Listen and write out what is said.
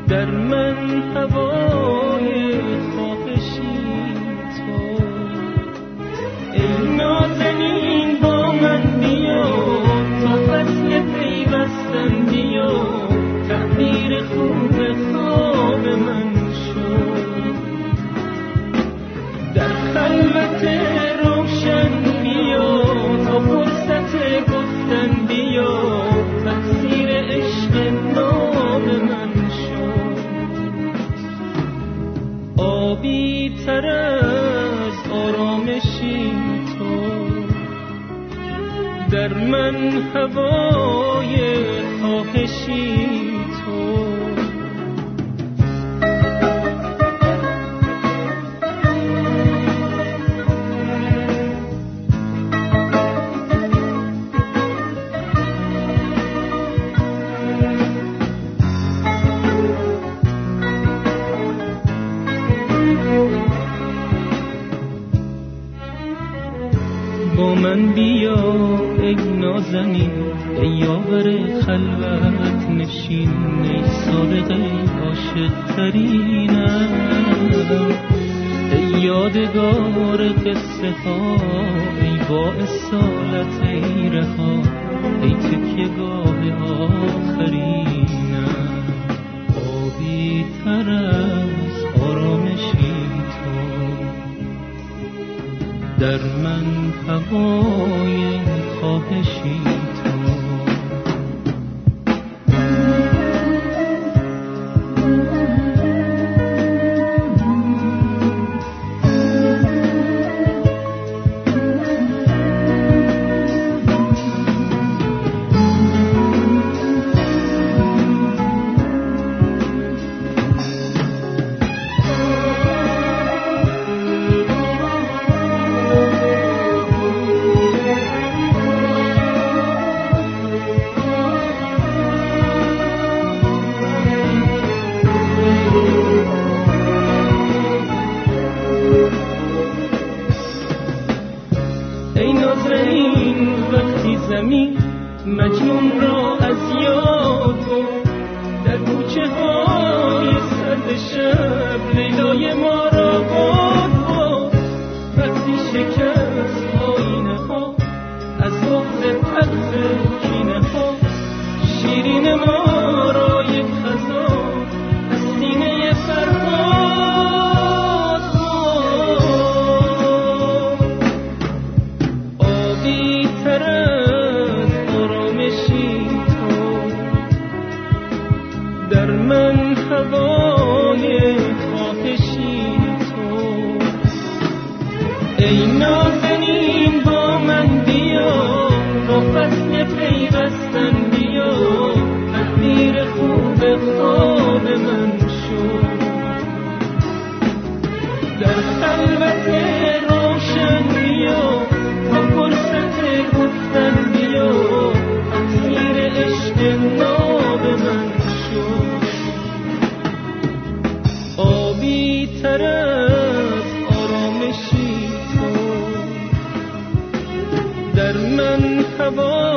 در من هوای خواهشی تو. ای نازنین با من بیا تا فصل پیوستن بیا، تعبیر خوب خواب من شو. در خلوت روشن بیا تا فرصت گفتن بیا، تفسیر عشق نام من شو. آبی تر از آرامشی تو، در من هوای خواهشی تو. با من بیا ای نازنین، ای یاور خلوت نشین، ای صادق عاشق ترینم، ای یادگار قصه ها، ای با اصالت ای رها، ای تکیه گاه آخرینم. آبی تر از آرامشی تو، در من هوای خواهشی تو. ای نازنین وقتی زمین مجنون را از یاد و در کوچه های سرد شب لیلای ما را بود، وقتی شکست آینه ها از بغض تلخ کینه ها، شیرین ما را یک خزان از سینه فرهاد. آبی تر از آرامشی تو، در من هوای خواهشی تو. ای نازنین با من بیا تا فصل پیوستن بیا، تقدیر خوب خواب من شو. در خلوت روشن بیا تا فرصت گفتن بیا، تفسیر عشق ناب من شو. آبی تر از آرامشی تو، در من هوا